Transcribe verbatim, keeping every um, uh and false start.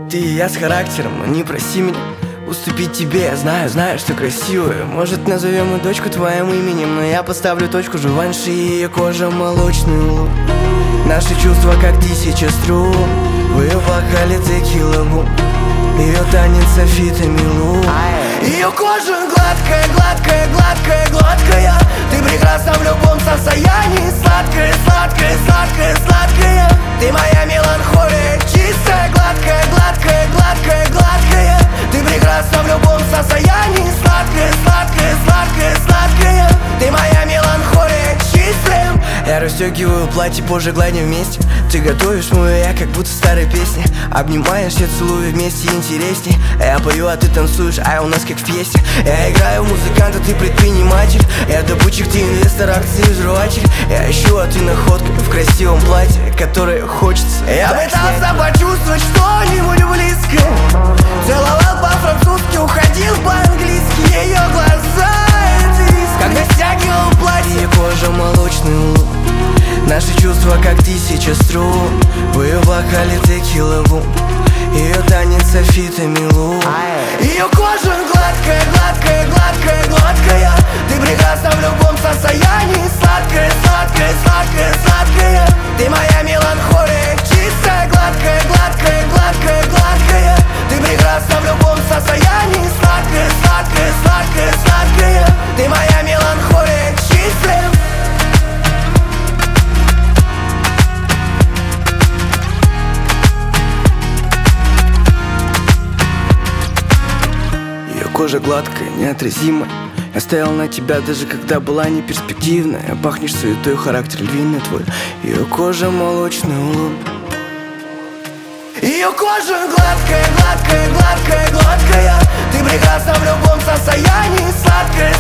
Ты и я с характером, но не проси меня уступить тебе. Я знаю, знаю, что красивая. Может, назовем и дочку твоим именем, но я поставлю точку. Жуванши, ее кожа, молочный лук. Наши чувства, как тысяча струн. В ее бокале текила бум. Ее танец софитами лук. Ее кожа гладкая, гладкая, гладкая, гладкая. Ты прекрасна в любом состоянии. Сладкая, сладкая, сладкая, сладкая. Ты моя меланхолия, чистая, гладкая, гладкая, гладкая, гладкая. Ты прекрасна в любом состоянии. Сладкая, сладкая, сладкая, сладкая. Ты моя меланхолия, чистая. Я расстегиваю платье, позже гладим вместе. Ты готовишь мою я, как будто старой песни. Обнимаешь, я целую вместе интересней. Я пою, а ты танцуешь, а у нас как в пьесе. Я играю музыканта, ты предприниматель. Я добытчик, ты инвестор, акции жвачек. Я ищу, а ты находка в красивом платье, которое хочется. Я пытался почувствовать что-нибудь близкое. Целовал по-французски, уходил по-английски. Ее глаза — это риск, когда стягивал платье. Ее кожа, молочный лук. Наши чувства, как тысяча струн. В ее бокале текила бум. Ее танец софитами лук. Ее кожа гладкая, гладкая, гладкая, гладкая. Ты прекрасна в любом состоянии. Сладкая, сладкая, сладкая, сладкая. Ты моя меланхолия, чистая, гладкая, гладкая, гладкая, гладкая. Ты прекрасна в любом состоянии. Сладкая, сладкая, сладкая, сладкая. Ты моя меланхолия, чистая. Кожа гладкая, неотразимая. Я стоял на тебя, даже когда была неперспективная. Пахнешь суетой, характер львиный твой. Ее кожа, молочный улыб. Ее кожа гладкая, гладкая, гладкая, гладкая. Ты прекрасна в любом состоянии. Сладкая,